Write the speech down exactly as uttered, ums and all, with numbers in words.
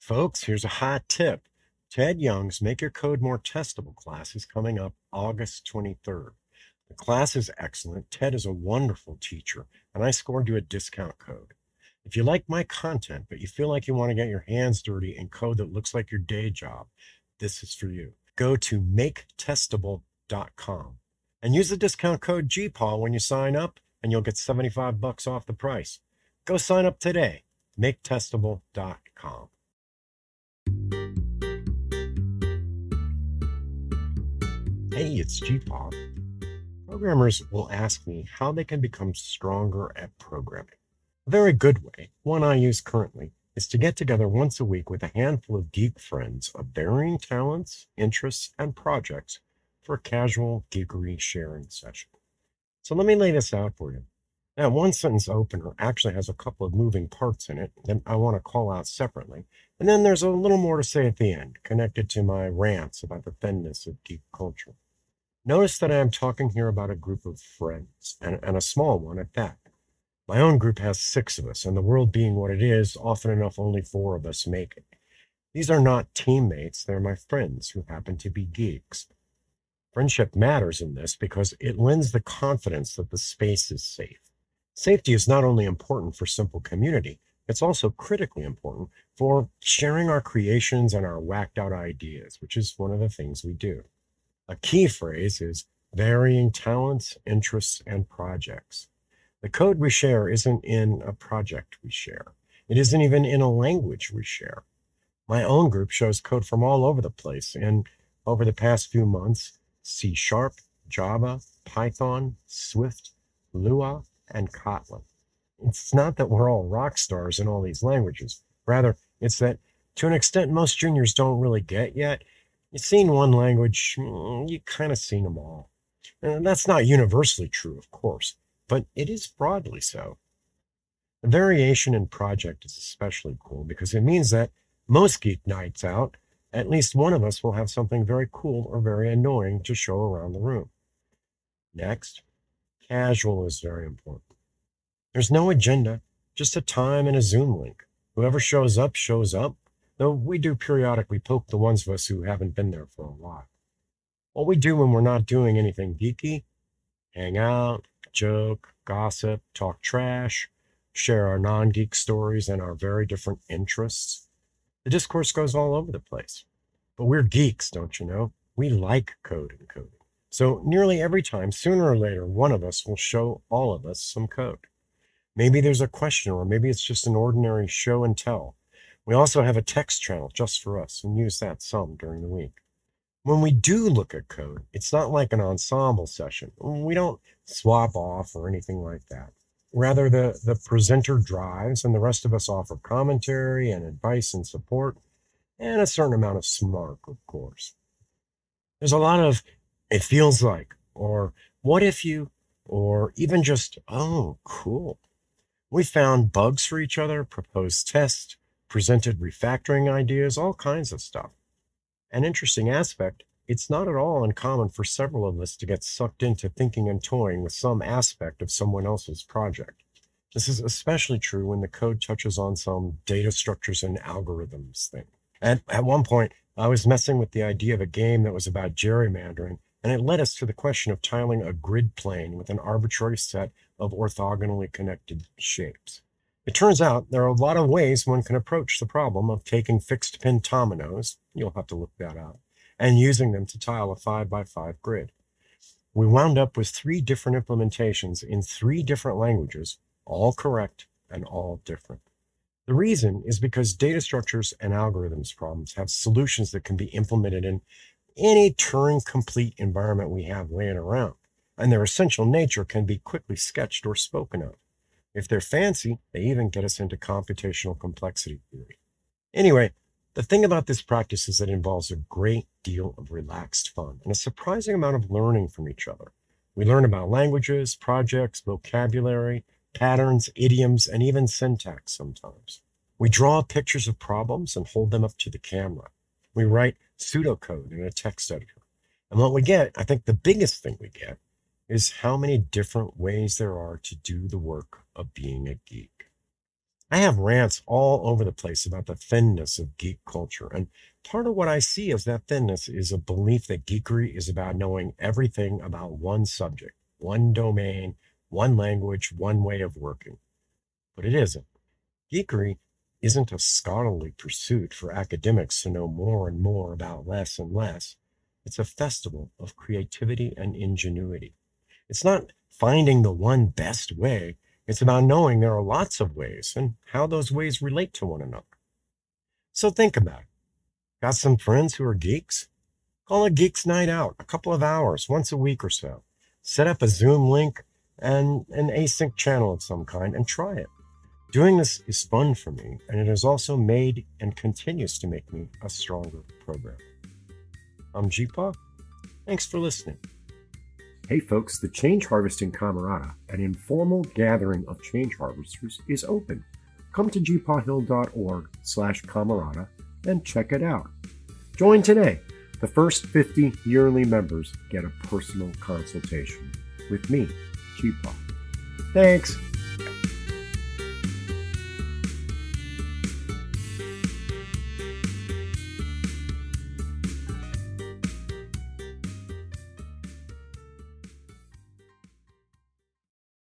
Folks, here's a hot tip. Ted Young's Make Your Code More Testable class is coming up August twenty-third. The class is excellent. Ted is a wonderful teacher, and I scored you a discount code. If you like my content, but you feel like you want to get your hands dirty in code that looks like your day job, this is for you. Go to make testable dot com and use the discount code G P A W when you sign up, and you'll get seventy-five bucks off the price. Go sign up today. make testable dot com. Hey, it's G P A W. Programmers will ask me how they can become stronger at programming. A very good way, one I use currently, is to get together once a week with a handful of geek friends of varying talents, interests, and projects for a casual geekery sharing session. So let me lay this out for you. That one sentence opener actually has a couple of moving parts in it that I want to call out separately. And then there's a little more to say at the end, connected to my rants about the thinness of geek culture. Notice that I am talking here about a group of friends, and, and a small one at that. My own group has six of us, and the world being what it is, often enough only four of us make it. These are not teammates, they're my friends who happen to be geeks. Friendship matters in this because it lends the confidence that the space is safe. Safety is not only important for simple community, it's also critically important for sharing our creations and our whacked out ideas, which is one of the things we do. A key phrase is varying talents, interests, and projects. The code we share isn't in a project we share. It isn't even in a language we share. My own group shows code from all over the place, and over the past few months, C Sharp, Java, Python, Swift, Lua, and Kotlin. It's not that we're all rock stars in all these languages. Rather, it's that to an extent most juniors don't really get yet. You've seen one language, you kind of seen them all. And that's not universally true, of course, but it is broadly so. The variation in project is especially cool because it means that most geek nights out, at least one of us will have something very cool or very annoying to show around the room. Next, casual is very important. There's no agenda, just a time and a Zoom link. Whoever shows up, shows up, though we do periodically poke the ones of us who haven't been there for a while. What we do when we're not doing anything geeky, hang out, joke, gossip, talk trash, share our non-geek stories and our very different interests. The discourse goes all over the place. But we're geeks, don't you know? We like code and coding. So nearly every time, sooner or later, one of us will show all of us some code. Maybe there's a question, or maybe it's just an ordinary show and tell. We also have a text channel just for us and use that some during the week. When we do look at code, it's not like an ensemble session. We don't swap off or anything like that. Rather, the, the presenter drives and the rest of us offer commentary and advice and support and a certain amount of smart, of course. There's a lot of it feels like, or what if you, or even just, oh, cool. We found bugs for each other, proposed tests, presented refactoring ideas, all kinds of stuff. An interesting aspect, it's not at all uncommon for several of us to get sucked into thinking and toying with some aspect of someone else's project. This is especially true when the code touches on some data structures and algorithms thing. At, at one point, I was messing with the idea of a game that was about gerrymandering, and it led us to the question of tiling a grid plane with an arbitrary set of orthogonally connected shapes. It turns out there are a lot of ways one can approach the problem of taking fixed pin dominoes, you'll have to look that up, and using them to tile a five by five grid. We wound up with three different implementations in three different languages, all correct and all different. The reason is because data structures and algorithms problems have solutions that can be implemented in any Turing-complete environment we have laying around, and their essential nature can be quickly sketched or spoken of. If they're fancy, they even get us into computational complexity theory. Anyway, the thing about this practice is that it involves a great deal of relaxed fun and a surprising amount of learning from each other. We learn about languages, projects, vocabulary, patterns, idioms, and even syntax sometimes. We draw pictures of problems and hold them up to the camera. We write pseudocode in a text editor. And what we get, I think the biggest thing we get, is how many different ways there are to do the work of being a geek. I have rants all over the place about the thinness of geek culture, and part of what I see as that thinness is a belief that geekery is about knowing everything about one subject, one domain, one language, one way of working. But it isn't. Geekery isn't a scholarly pursuit for academics to know more and more about less and less. It's a festival of creativity and ingenuity. It's not finding the one best way. It's about knowing there are lots of ways and how those ways relate to one another. So think about it. Got some friends who are geeks? Call a Geeks Night Out, a couple of hours, once a week or so. Set up a Zoom link and an async channel of some kind and try it. Doing this is fun for me, and it has also made and continues to make me a stronger programmer. I'm Jeepaw. Thanks for listening. Hey folks, the Change Harvesting Camerata, an informal gathering of change harvesters, is open. Come to jeepawhill.org slash camerata and check it out. Join today. The first fifty yearly members get a personal consultation with me, Jeepaw. Thanks.